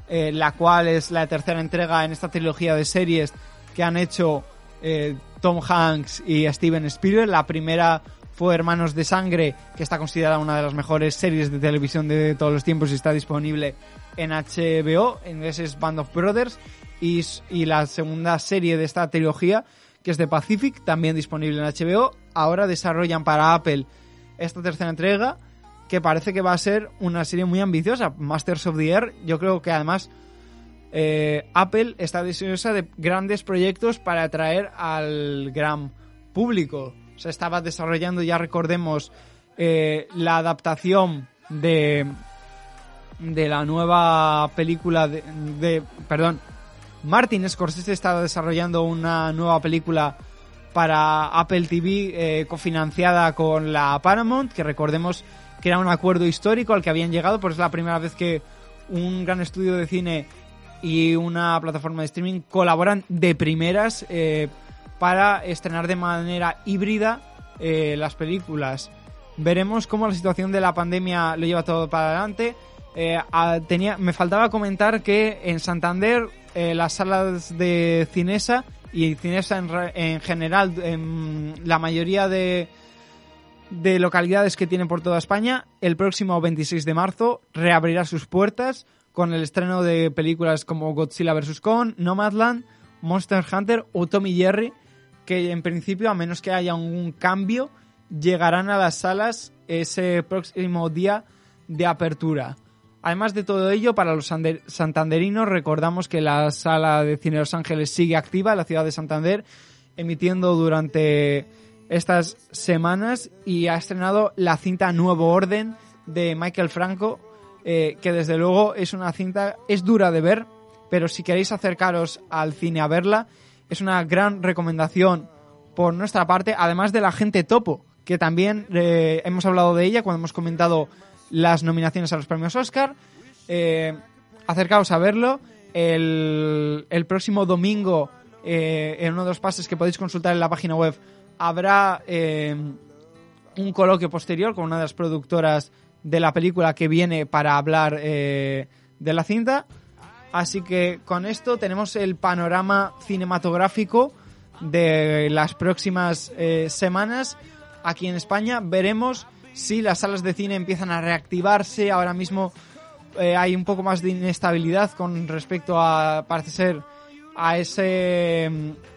la cual es la tercera entrega en esta trilogía de series que han hecho Tom Hanks y Steven Spielberg. La primera fue Hermanos de Sangre, que está considerada una de las mejores series de televisión de todos los tiempos y está disponible en HBO, en ese es Band of Brothers, y la segunda serie de esta trilogía, que es The Pacific, también disponible en HBO. Ahora desarrollan para Apple esta tercera entrega, que parece que va a ser una serie muy ambiciosa, Masters of the Air. Yo creo que además Apple está deseosa de grandes proyectos para atraer al gran público. Se estaba desarrollando, ya recordemos, la adaptación de la nueva película Martin Scorsese estaba desarrollando una nueva película para Apple TV cofinanciada con la Paramount, que recordemos que era un acuerdo histórico al que habían llegado, porque es la primera vez que un gran estudio de cine y una plataforma de streaming colaboran de primeras para estrenar de manera híbrida las películas. Veremos cómo la situación de la pandemia lo lleva todo para adelante. Me faltaba comentar que en Santander las salas de Cinesa y Cinesa en general, en la mayoría de localidades que tienen por toda España, el próximo 26 de marzo reabrirá sus puertas con el estreno de películas como Godzilla vs. Kong, Nomadland, Monster Hunter o Tom y Jerry, que en principio, a menos que haya un cambio, llegarán a las salas ese próximo día de apertura. Además de todo ello, para los santanderinos, recordamos que la sala de cine Los Ángeles sigue activa en la ciudad de Santander, emitiendo durante estas semanas, y ha estrenado la cinta Nuevo Orden de Michael Franco, que desde luego es una cinta, es dura de ver, pero si queréis acercaros al cine a verla, es una gran recomendación por nuestra parte, además de La Gente Topo, que también hemos hablado de ella cuando hemos comentado las nominaciones a los premios Oscar. Acercaos a verlo. El próximo domingo, en uno de los pases que podéis consultar en la página web, habrá un coloquio posterior con una de las productoras de la película que viene para hablar de la cinta. Así que con esto tenemos el panorama cinematográfico de las próximas semanas aquí en España. Veremos si las salas de cine empiezan a reactivarse. Ahora mismo hay un poco más de inestabilidad con respecto a, parece ser, a ese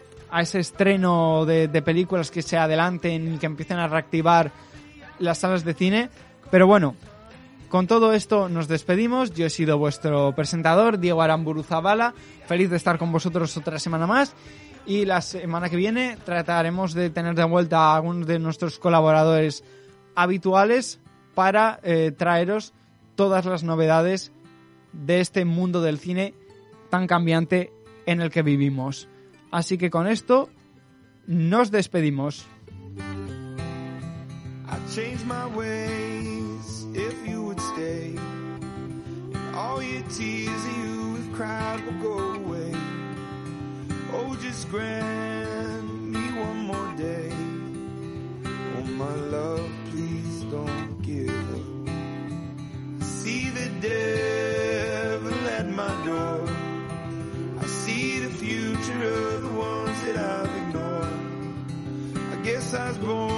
estreno de películas que se adelanten y que empiecen a reactivar las salas de cine. Pero bueno, con todo esto nos despedimos. Yo he sido vuestro presentador, Diego Aramburu Zabala. Feliz de estar con vosotros otra semana más. Y la semana que viene trataremos de tener de vuelta a algunos de nuestros colaboradores habituales para traeros todas las novedades de este mundo del cine tan cambiante en el que vivimos. Así que con esto nos despedimos. Oh, just grant me one more day. Oh, my love, please don't give up. I see the devil at my door. I see the future of the ones that I've ignored. I guess I was born